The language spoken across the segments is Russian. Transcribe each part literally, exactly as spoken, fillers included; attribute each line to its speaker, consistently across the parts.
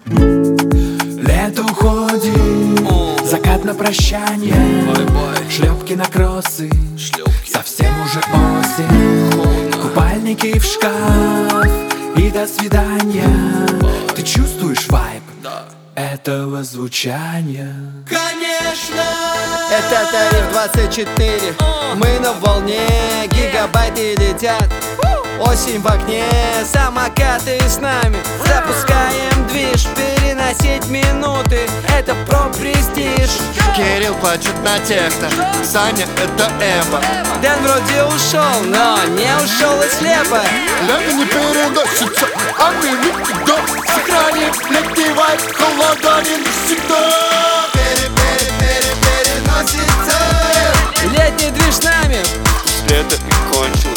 Speaker 1: Лето уходит, закат на прощание, шлепки на кроссы, совсем уже осень. Купальники в шкаф и до свидания. Ты чувствуешь вайб этого звучания?
Speaker 2: Конечно! Это тариф двадцать четыре. Мы на волне, гигабайты летят. Осень в окне, самокаты с нами. Запускаем движ, переносить минуты. Это про престиж.
Speaker 3: Кирилл плачет на техно, Саня это эмо.
Speaker 2: Дэн вроде ушел, но не ушел и слепо.
Speaker 3: Лето не переносится, а мы никуда. Сохраним летний вайб, холода не навсегда. Пере-пере-пере-переносится.
Speaker 2: Летний движ с нами.
Speaker 3: Лето не кончилось.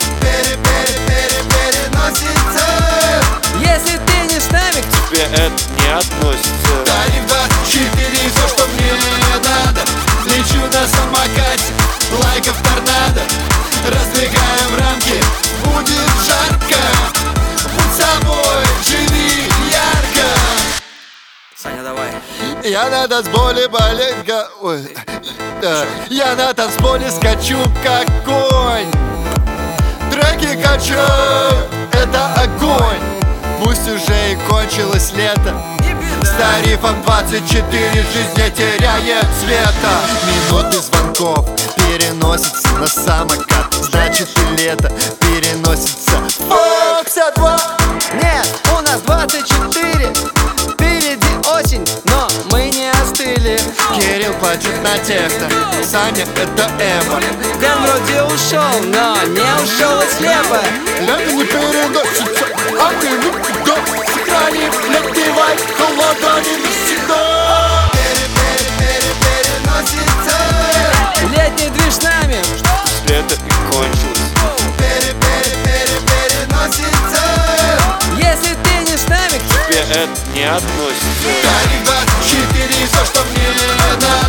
Speaker 3: Пере-пере-пере-переносится.
Speaker 2: Если ты не с нами,
Speaker 3: к тебе это не относится. Тариф двадцать четыре, все, что мне надо. Лечу на самокате, лайков торнадо. Раздвигаем рамки, будет жарко. Будь собой, живи ярко.
Speaker 2: Саня, давай.
Speaker 3: Я на танцполе маленько. Ой, да. Я на танцполе скачу как конь. Треки качаю, это огонь. Пусть уже и кончилось лето. С тарифом двадцать четыре жизнь не теряет цвета. Минуты звонков переносятся на самокат. Значит и лето переносится в пятьдесят два.
Speaker 2: Нет, у нас двадцать четыре. Впереди осень, но мы не остыли.
Speaker 3: Кирилл плачет на техно, Саня это эмо.
Speaker 2: Дэн вроде ушел, но не ушел и слепо.
Speaker 3: Лето не переносится, а мы никуда. Сохраним летний вайб, холода не навсегда. Пере-пере-пере-переносится.
Speaker 2: Летний движ с нами.
Speaker 3: Лето не кончилось. Пере-пере-пере-переносится.
Speaker 2: Если ты не с нами,
Speaker 3: к тебе это не относится. Тариф двадцать четыре, все, что мне надо.